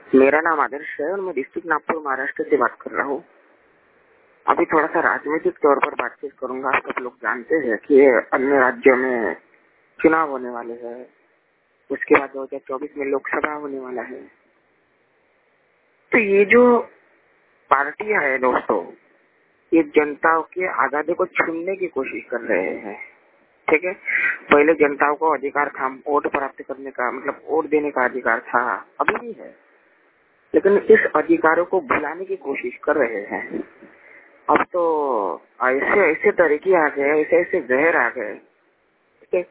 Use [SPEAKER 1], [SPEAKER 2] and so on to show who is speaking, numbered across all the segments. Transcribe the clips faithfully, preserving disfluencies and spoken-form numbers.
[SPEAKER 1] मेरा नाम आदर्श है और मैं डिस्ट्रिक्ट नागपुर महाराष्ट्र से बात कर रहा हूँ। अभी थोड़ा सा राजनीतिक तौर पर बातचीत करूंगा। सब लोग जानते हैं कि अन्य राज्यों में चुनाव होने वाले हैं, उसके बाद दो हजार चौबीस में लोकसभा होने वाला है। तो ये जो पार्टियां है दोस्तों, ये जनता के आजादी को छीनने की कोशिश कर रहे हैं। ठीक है, पहले जनताओं को अधिकार था वोट प्राप्त करने का, मतलब वोट देने का अधिकार था, अभी भी है, लेकिन इस अधिकारों को भुलाने की कोशिश कर रहे हैं। अब तो ऐसे ऐसे तरीके आ गए, ऐसे ऐसे जहर आ गए कि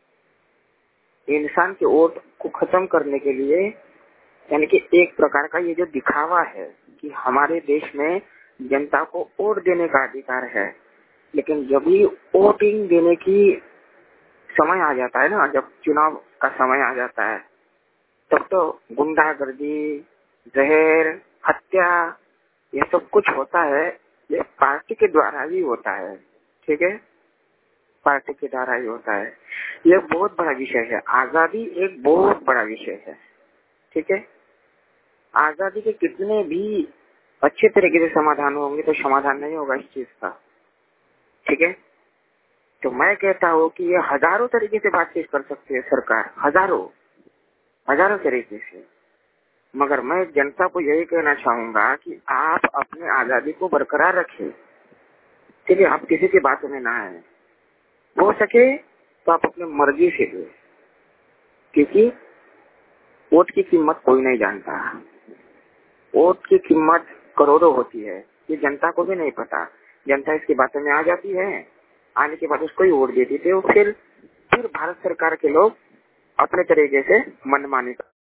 [SPEAKER 1] इंसान के वोट को खत्म करने के लिए, यानी कि एक प्रकार का ये जो दिखावा है कि हमारे देश में जनता को वोट देने का अधिकार है, लेकिन जब भी वोटिंग देने की समय आ जाता है ना, जब चुनाव का समय आ जाता है, तब तो गुंडागर्दी, जहर, हत्या, ये सब कुछ होता है। ये पार्टी के द्वारा ही होता है। ठीक है, पार्टी के द्वारा ही होता है। ये बहुत बड़ा विषय है। आजादी एक बहुत बड़ा विषय है। ठीक है, आजादी के कितने भी अच्छे तरीके से समाधान होंगे तो समाधान नहीं होगा इस चीज का। ठीक है, तो मैं कहता हूँ कि ये हजारों तरीके से बातचीत कर सकती है सरकार, हजारों हजारों तरीके से, मगर मैं जनता को यही कहना चाहूंगा कि आप अपनी आजादी को बरकरार रखें। ठीक है, आप किसी की बातों में ना आए, हो सके तो आप अपनी मर्जी से दो, क्योंकि वोट की कीमत कोई नहीं जानता। वोट की कीमत करोड़ों होती है, ये जनता को भी नहीं पता। जनता इसकी बातों में आ जाती है, आने के बाद उसको ही वोट देती थे, फिर फिर भारत सरकार के लोग अपने तरीके से मनमानी